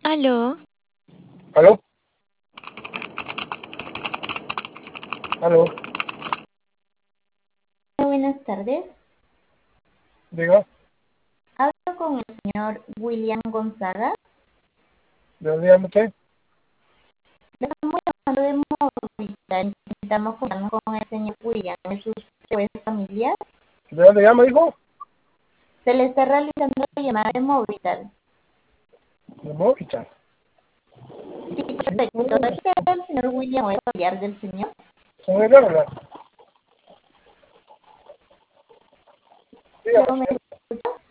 Aló, ¿Aló? ¿Aló? Buenas tardes. Diga, Hablo con el señor William Gonzaga. ¿de dónde llama usted? Le estamos llamando de Movistar. Intentamos comunicarnos con el señor William. ¿Es usted familiar? ¿De dónde llama, hijo? Se le está realizando la llamada de Movistar. De Movistar. Sí, Sí, perfecto. ¿Es usted el señor William o es familiar del señor? ¿con él habla? Dígame, Luego me señor. escucha.